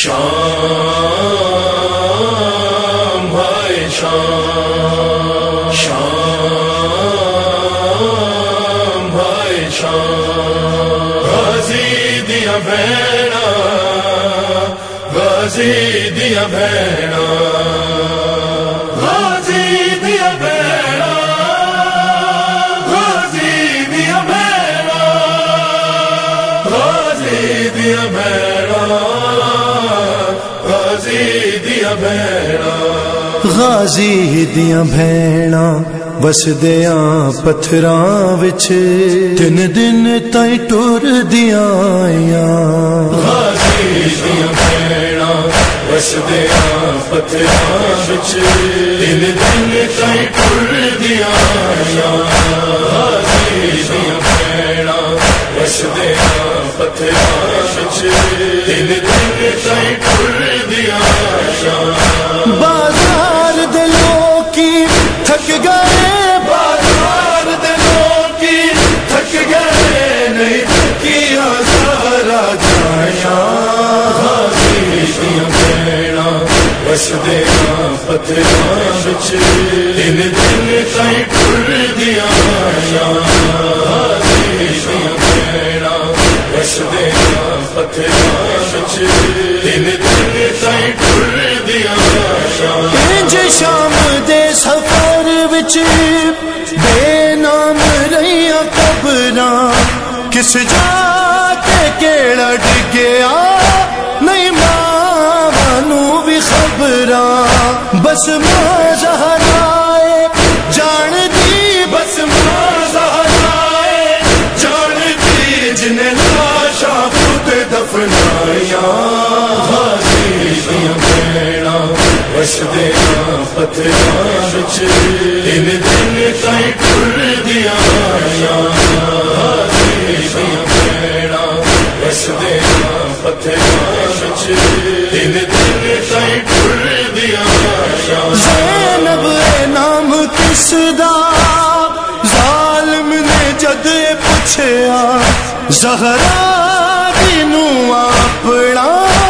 شام بھائی شام، شام بھائی شام، غازی دیا بھیڑا، غازی دیا بھیڑا، غازی دیا بھیڑا، غازی دیا بھیڑا، غازی دیا بھیڑا، غازی دیا بھیڑا، غازی دیا بھیڑا وسدیاں پتھراں وچ تین دن تائیں ٹر دیاں آئیاں، غازی دیا بھیڑا وسدیاں پتھراں وچ تین دن تائیں ٹر دیاں آئیاں، غازی دیا بھیڑا وسدیاں پتھراں وچ تین دن تائیں ٹر دیاں آئیاں، بازار دے لوکی تھک گئے، بازار دے لوکی تھک گئے، نہیں تھکیاں سارا جائیاں، غازی دیا بھیڑا وسدیاں پتھراں وچ تین دن تائیں ٹر دیاں آئیاں، غازی دیا بھیڑا وسدیاں پتھراں وچ تین دن تائیں ٹر دیاں آئیاں، انج شام دے سفر وچ بے نام رہیاں قبراں، کس جا تے کیڑا ڈگیا نہیں ماں نو بھی خبراں، بس ماں زہرائے جان دی، بس ماں زہرائے جان دی، جنہیں لاشاں خود دفنائیاں، غازی دیا بھیڑا وسدیاں پتھراں وچ تین دن تائیں ٹر دیاں آئیاں، غازی دیا بھیڑا وسدیاں پتھراں وچ تین دن تائیں ٹر دیاں آئیاں، زینب اے نام کس دا ظالم نے جد پوچھیا، زہرا دینو اپنا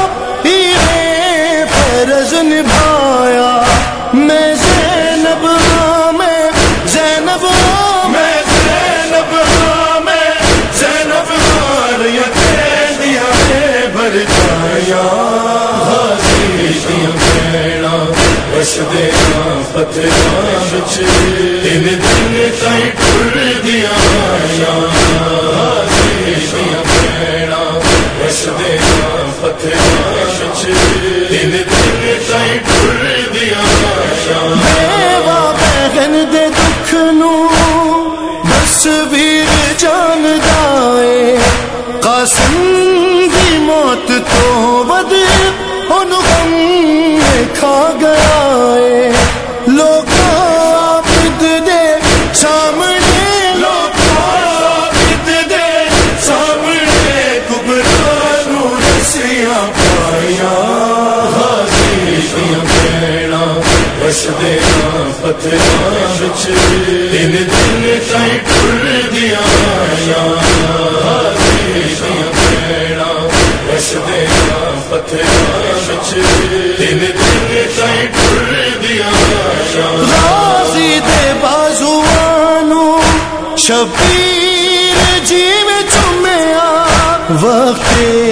ایویں فرض نبھایا، میں زینب ہاں، میں زینب ہاں، میں زینب ہاں، میں زینب ہاں، ریا تیریا بھر جائیاں، غازی دیا بھیڑا وسدیاں پتھراں وچ تین دن تائیں ٹر دیاں آئیاں، غازی دیا بھیڑا وسدیاں پتھراں وچ تین دن تائیں ٹر دیاں آئیاں، بیوہ بہن دے دکھ نو بس ویر جاندا اے، قاسم دی موت تو ود اونوں غم کھا گیا اے، لوکاں عابد دے سامنے، لوکاں عابد دے سامنے کبرا نو رسیاں پائیاں، غازی دیا بھیڑا وسدیاں پتھراں وچ تین دن تائیں ٹر دیاں آئیاں، غازی دیا بھیڑا وسدیاں پتھراں وچ تین دن تائیں ٹر دیاں آئیاں، غازی دے بازوانو شبیر جی میں چومیا، وقت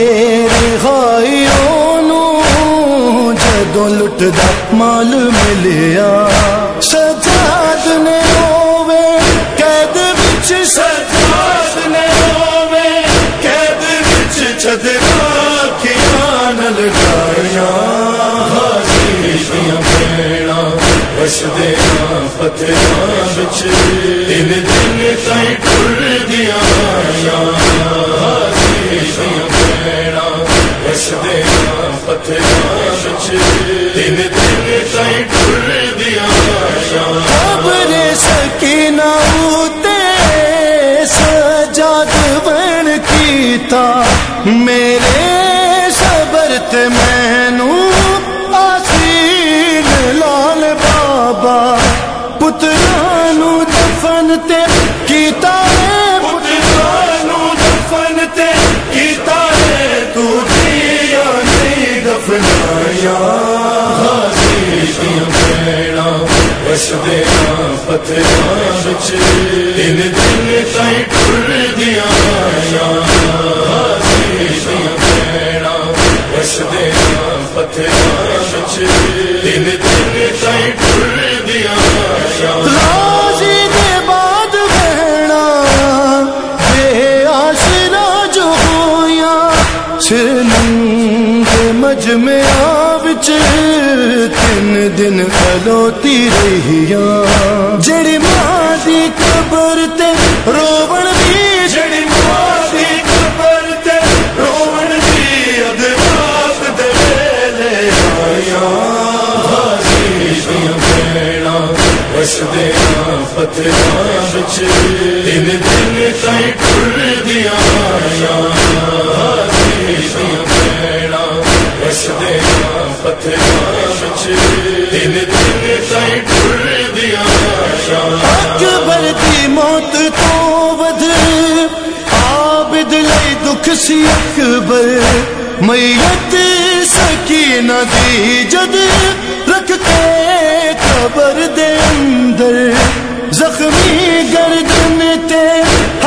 رہائیوں نو جدوں لٹدا مال ملیا، سجاد نے ہووے قید وچ، سجاد نے ہووے قید وچ چدرا کھیاں نال ڈائیاں، غازی دیا بھیڑا وسدیاں پتھراں وچ تین دن تائیں ٹر دیاں آئیاں، غازی دیا بھیڑا وسدیاں پتھراں وچ تین دن تائیں ٹر دیاں آئیاں، قبر سکینہ اُتے سجاد بن کیتا، میرے صبر تے مینوں آسین لال بابا، پتراں نو دفن تے کیتا ہے، پتراں نو دفن تے کیتا ہے، تو دیا نہیں دفن لڑائیاں غازی دیاں بھیڑاں وسدیاں پتھراں وچ دن دن تائیں ٹر دیاں آیاں غازی دیاں بھیڑاں وسدیاں پتھراں وچ دن دن تائیں ٹر دیاں آیاں غازی دے بعد بہنا بے آسرا جو ہویاں سنن کے مجمعاں وچ تین دن کھلوتی رہیاں جڑی ماں دی قبر تے روون دی جڑی ماں دی قبر تے روون دی اد رات دے ویلے آیاں غازی دیاں بھیڑاں وسدیاں پتھراں وچ دن دن تائیں ٹر دیاں آیاں غازی دیاں بھیڑاں وسدیاں پتھراں وچ دن دن تائیں ٹر دیاں آیاں اکبر دی موت تو ود عابد لئی دکھ سی اکبر میت سکینہ دی جد رکھ کے قبر دے اندر زخمی گردن تے